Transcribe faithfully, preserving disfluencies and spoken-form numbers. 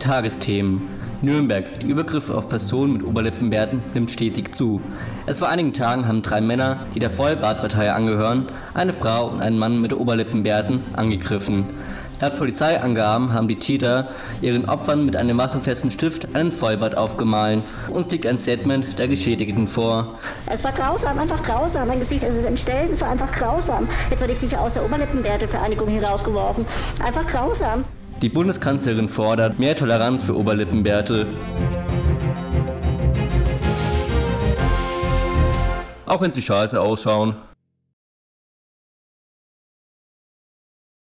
Tagesthemen. Nürnberg. Die Übergriffe auf Personen mit Oberlippenbärten nimmt stetig zu. Erst vor einigen Tagen haben drei Männer, die der Vollbartpartei angehören, eine Frau und einen Mann mit Oberlippenbärten angegriffen. Laut Polizeiangaben haben die Täter ihren Opfern mit einem wasserfesten Stift einen Vollbart aufgemahlen. Uns liegt ein Statement der Geschädigten vor. Es war grausam, einfach grausam. Mein Gesicht ist entstellt, es war einfach grausam. Jetzt werde ich sicher aus der Oberlippenbärtevereinigung herausgeworfen. Einfach grausam. Die Bundeskanzlerin fordert mehr Toleranz für Oberlippenbärte. Auch wenn sie scheiße ausschauen.